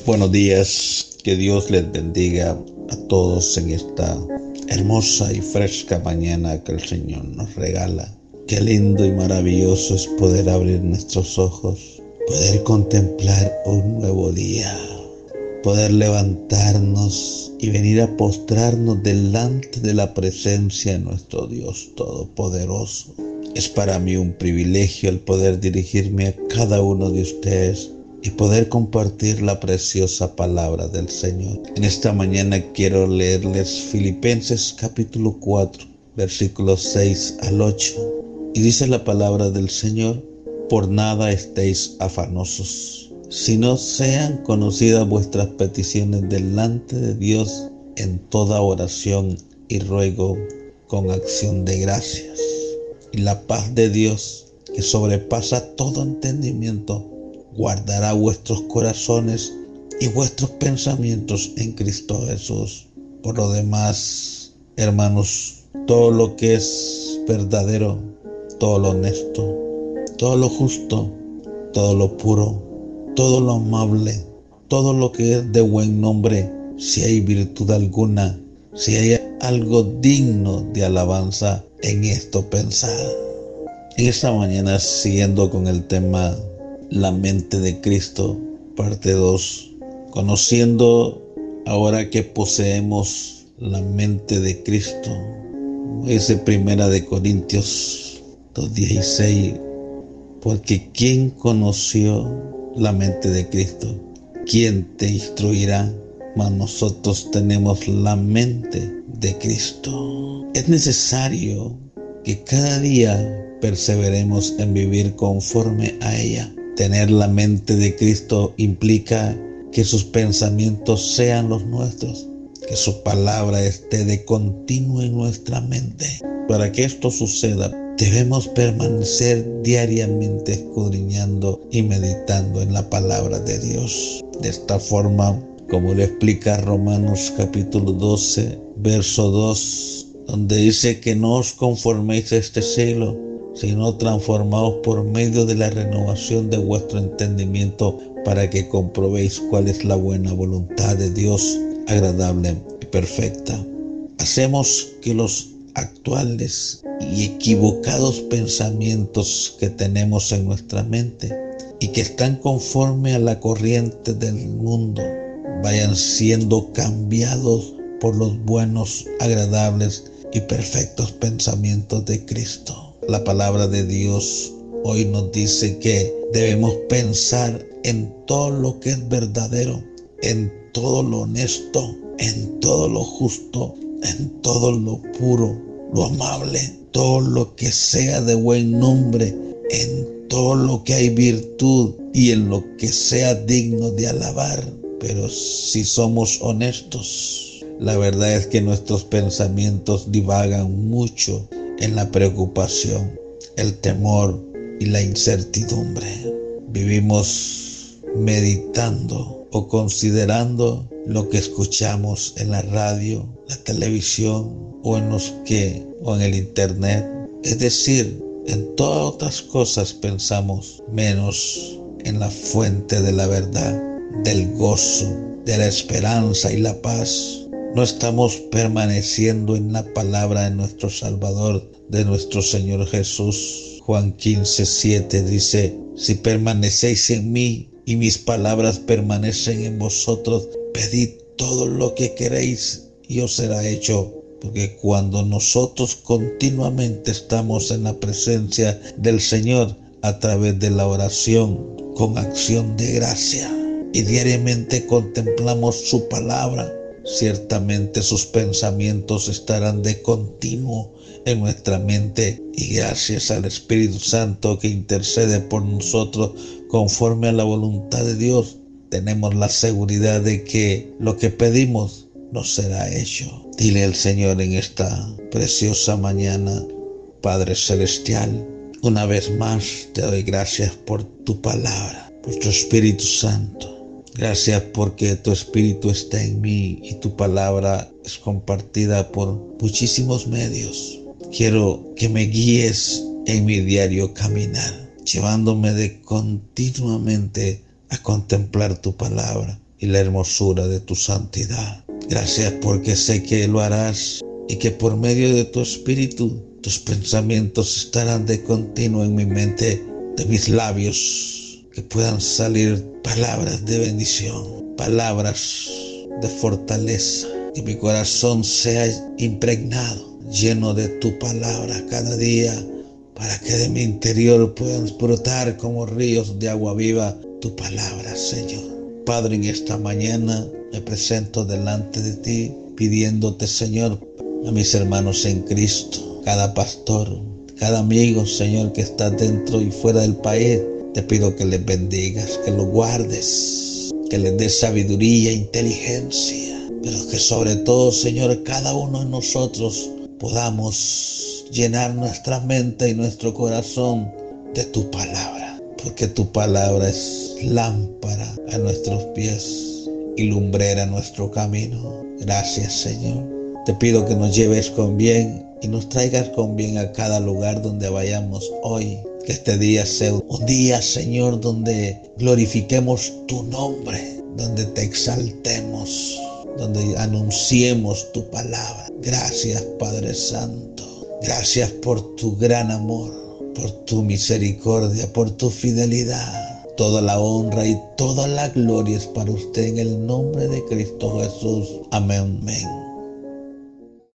Buenos días, que Dios les bendiga a todos en esta hermosa y fresca mañana que el Señor nos regala. Qué lindo y maravilloso es poder abrir nuestros ojos, poder contemplar un nuevo día, poder levantarnos y venir a postrarnos delante de la presencia de nuestro Dios Todopoderoso. Es para mí un privilegio el poder dirigirme a cada uno de ustedes y poder compartir la preciosa palabra del Señor. En esta mañana quiero leerles Filipenses capítulo 4, versículos 6 al 8. Y dice la palabra del Señor: por nada estéis afanosos, sino sean conocidas vuestras peticiones delante de Dios en toda oración y ruego con acción de gracias. Y la paz de Dios, que sobrepasa todo entendimiento, guardará vuestros corazones y vuestros pensamientos en Cristo Jesús. Por lo demás, hermanos, todo lo que es verdadero, todo lo honesto, todo lo justo, todo lo puro, todo lo amable, todo lo que es de buen nombre, si hay virtud alguna, si hay algo digno de alabanza, en esto pensad. En esta mañana, siguiendo con el tema La mente de Cristo, parte 2, conociendo ahora que poseemos la mente de Cristo. Dice Primera de Corintios 2:16, porque ¿quién conoció la mente de Cristo? ¿Quién te instruirá? Mas nosotros tenemos la mente de Cristo. Es necesario que cada día perseveremos en vivir conforme a ella. Tener la mente de Cristo implica que sus pensamientos sean los nuestros, que su palabra esté de continuo en nuestra mente. Para que esto suceda, debemos permanecer diariamente escudriñando y meditando en la palabra de Dios. De esta forma, como lo explica Romanos capítulo 12, verso 2, donde dice que no os conforméis a este siglo, sino transformaos por medio de la renovación de vuestro entendimiento, para que comprobéis cuál es la buena voluntad de Dios, agradable y perfecta. Hacemos que los actuales y equivocados pensamientos que tenemos en nuestra mente y que están conforme a la corriente del mundo vayan siendo cambiados por los buenos, agradables y perfectos pensamientos de Cristo. La palabra de Dios hoy nos dice que debemos pensar en todo lo que es verdadero, en todo lo honesto, en todo lo justo, en todo lo puro, lo amable, todo lo que sea de buen nombre, en todo lo que hay virtud y en lo que sea digno de alabar. Pero si somos honestos, la verdad es que nuestros pensamientos divagan mucho en la preocupación, el temor y la incertidumbre. Vivimos meditando o considerando lo que escuchamos en la radio, la televisión o en el internet. Es decir, en todas otras cosas pensamos, menos en la fuente de la verdad, del gozo, de la esperanza y la paz. No estamos permaneciendo en la palabra de nuestro Salvador, de nuestro Señor Jesús. Juan 15:7 dice: si permanecéis en mí y mis palabras permanecen en vosotros, pedid todo lo que queréis y os será hecho. Porque cuando nosotros continuamente estamos en la presencia del Señor a través de la oración con acción de gracia y diariamente contemplamos su palabra, ciertamente sus pensamientos estarán de continuo en nuestra mente, y gracias al Espíritu Santo que intercede por nosotros conforme a la voluntad de Dios, tenemos la seguridad de que lo que pedimos nos será hecho. Dile al Señor en esta preciosa mañana: Padre Celestial, una vez más te doy gracias por tu palabra, por tu Espíritu Santo. Gracias porque tu Espíritu está en mí y tu palabra es compartida por muchísimos medios. Quiero que me guíes en mi diario caminar, llevándome de continuamente a contemplar tu palabra, y la hermosura de tu santidad. Gracias porque sé que lo harás y que por medio de tu Espíritu tus pensamientos estarán de continuo en mi mente, de mis labios, que puedan salir palabras de bendición, palabras de fortaleza, que mi corazón sea impregnado, lleno de tu palabra cada día, para que de mi interior puedan brotar como ríos de agua viva tu palabra, Señor. Padre, en esta mañana me presento delante de ti, pidiéndote, Señor, a mis hermanos en Cristo, cada pastor, cada amigo, Señor, que está dentro y fuera del país, te pido que les bendigas, que los guardes, que les des sabiduría e inteligencia, pero que sobre todo, Señor, cada uno de nosotros podamos llenar nuestra mente y nuestro corazón de tu palabra, porque tu palabra es lámpara a nuestros pies y lumbrera a nuestro camino. Gracias, Señor. Te pido que nos lleves con bien y nos traigas con bien a cada lugar donde vayamos hoy. Que este día sea un día, Señor, donde glorifiquemos tu nombre, donde te exaltemos, donde anunciemos tu palabra. Gracias, Padre Santo. Gracias por tu gran amor, por tu misericordia, por tu fidelidad. Toda la honra y toda la gloria es para usted en el nombre de Cristo Jesús. Amén. Amén.